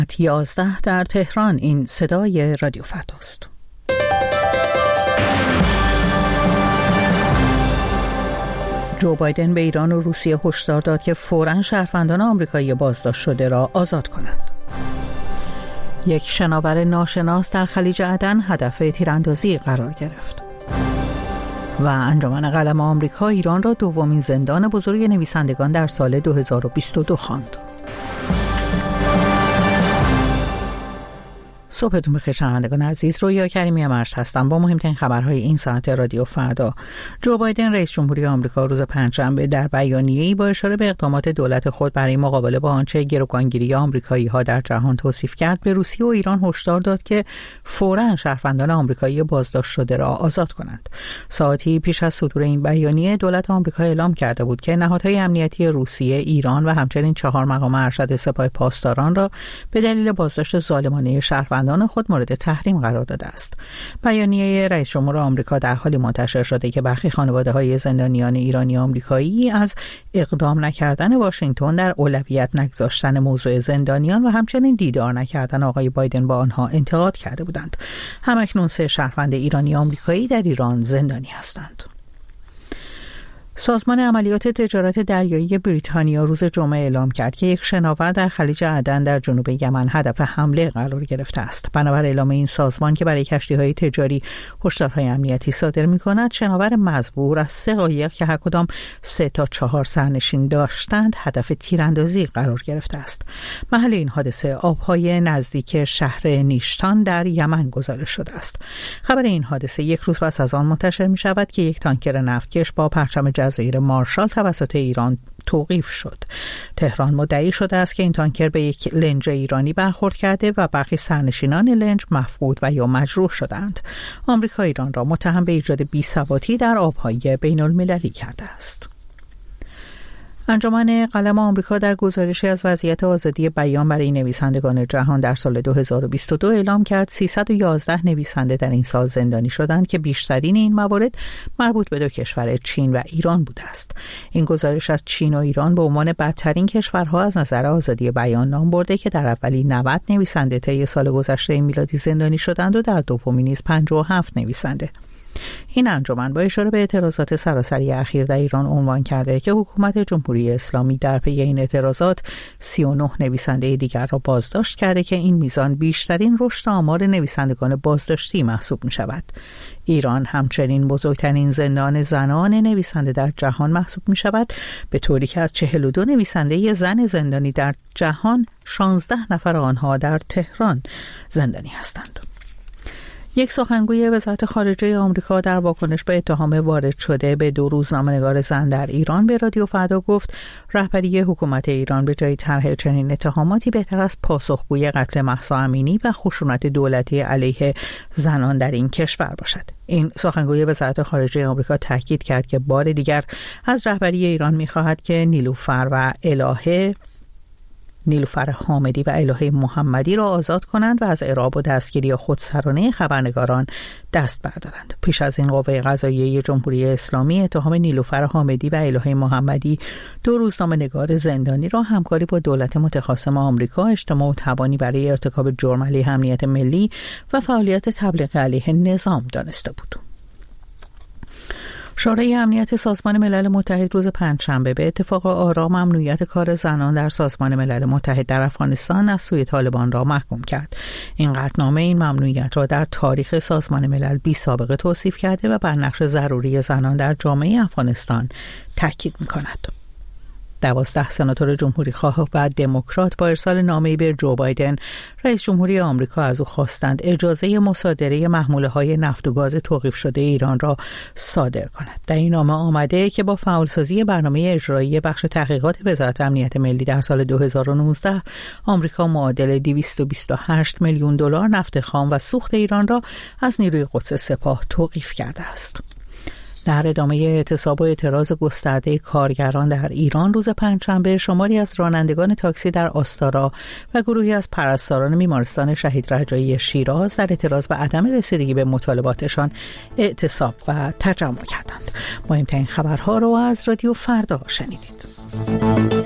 11 در تهران. این صدای رادیو فرداست. جو بایدن به ایران و روسیه هشدار داد که فوراً شهروندان آمریکایی بازداشت شده را آزاد کنند. یک شناور ناشناس در خلیج عدن هدف تیراندازی قرار گرفت. و انجمن قلم آمریکا ایران را دومین زندان بزرگ نویسندگان در سال 2022 خواند. صبحتون بخیر شنوندگان عزیز، رویا کریمی مرشد هستم با مهمترین خبرهای این ساعت رادیو فردا. جو بایدن رئیس جمهوری آمریکا روز پنجشنبه در بیانیه‌ای با اشاره به اقدامات دولت خود برای مقابله با آنچه گروگانگیری آمریکایی‌ها در جهان توصیف کرد، به روسیه و ایران هشدار داد که فوراً شهروندان آمریکایی بازداشت شده را آزاد کنند. ساعتی پیش از صدور این بیانیه، دولت آمریکا اعلام کرده بود که نهادهای امنیتی روسیه، ایران و همچنین 4 مقام ارشد سپاه پاسداران را به دلیل بازداشت ظالمانه شهروندان خود مورد تحریم قرار داده است. بیانیه رئیس جمهور آمریکا در حالی منتشر شده که برخی خانواده‌های زندانیان ایرانی آمریکایی از اقدام نکردن واشنگتن در اولویت نگذاشتن موضوع زندانیان و همچنین دیدار نکردن آقای بایدن با آنها انتقاد کرده بودند. همکنون 3 شهروند ایرانی آمریکایی در ایران زندانی هستند. سازمان عملیات تجارت دریایی بریتانیا روز جمعه اعلام کرد که یک شناور در خلیج عدن در جنوب یمن هدف حمله قرار گرفته است. بنابر اعلام این سازمان که برای کشتی‌های تجاری هشدارهای امنیتی صادر می‌کند، شناور مزبور از 3 قایق که هر کدام 3 تا 4 سرنشین داشتند هدف تیراندازی قرار گرفته است. محل این حادثه آب‌های نزدیک شهر نیشتان در یمن گزارش شده است. خبر این حادثه یک روز پس از آن منتشر می‌شود که یک تانکر نفتکش با پرچم جزایر مارشال توسط ایران توقیف شد. تهران مدعی شده است که این تانکر به یک لنج ایرانی برخورد کرده و برخی سرنشینان لنج مفقود و یا مجروح شدند. آمریکا ایران را متهم به ایجاد بی‌ثباتی در آبهای بین‌المللی کرده است. انجمن قلم آمریکا در گزارشی از وضعیت آزادی بیان برای نویسندگان جهان در سال 2022 اعلام کرد 311 نویسنده در این سال زندانی شدند که بیشترین این موارد مربوط به 2 کشور، چین و ایران بوده است. این گزارش از چین و ایران به عنوان بدترین کشورها از نظر آزادی بیان نام برده که در اولی 90 نویسنده طی سال گذشته میلادی زندانی شدند و در دومی نیز 57 نویسنده. این انجمن با اشاره به اعتراضات سراسری اخیر در ایران عنوان کرده که حکومت جمهوری اسلامی در پی این اعتراضات 39 نویسنده دیگر را بازداشت کرده که این میزان بیشترین رشد آمار نویسندگان بازداشتی محسوب می شود. ایران همچنین بزرگترین زندان زنان نویسنده در جهان محسوب می شود، به طوری که از 42 نویسنده زن زندانی در جهان 16 نفر آنها در تهران زندانی هستند. یک سخنگوی وزارت خارجه آمریکا در واکنش به اتهام وارد شده به 2 روزنامه‌نگار زن در ایران به رادیو فردا گفت رهبری حکومت ایران به جای طرح چنین اتهاماتی بهتر است پاسخگوی قتل مهسا امینی و خشونت دولتی علیه زنان در این کشور باشد. این سخنگوی وزارت خارجه آمریکا تاکید کرد که بار دیگر از رهبری ایران می‌خواهد که نیلوفر حامدی و الهه محمدی را آزاد کنند و از اعراب و دستگیری خودسرانه خبرنگاران دست بردارند. پیش از این قوه قضاییه جمهوری اسلامی اتهام نیلوفر حامدی و الهه محمدی 2 روزنامه‌نگار زندانی را همکاری با دولت متخاصم آمریکا، اجتماع و توانی برای ارتکاب جرم علیه امنیت ملی و فعالیت تبلیغ علیه نظام دانسته بود. شورای امنیت سازمان ملل متحد روز پنجشنبه به اتفاق آرا ممنوعیت کار زنان در سازمان ملل متحد در افغانستان از سوی طالبان را محکوم کرد. این قطعنامه این ممنوعیت را در تاریخ سازمان ملل بی سابقه توصیف کرده و بر نقش ضروری زنان در جامعه افغانستان تاکید می‌کند. 12 سناتور جمهوری خواه و دموکرات با ارسال نامه‌ای به جو بایدن رئیس جمهوری آمریکا از او خواستند اجازه مصادره محموله‌های نفت و گاز توقیف شده ایران را صادر کند. در این نامه آمده که با فعالسازی برنامه اجرایی بخش تحقیقات وزارت امنیت ملی در سال 2019 آمریکا معادل 228 میلیون دلار نفت خام و سوخت ایران را از نیروی قدس سپاه توقیف کرده است. در ادامه اعتصاب و اعتراض گسترده کارگران در ایران روز پنجشنبه شماری از رانندگان تاکسی در آستارا و گروهی از پرستاران بیمارستان شهید رجایی شیراز در اعتراض به عدم رسیدگی به مطالباتشان اعتصاب و تجمع کردند. مهمترین خبرها را از رادیو فردا شنیدید.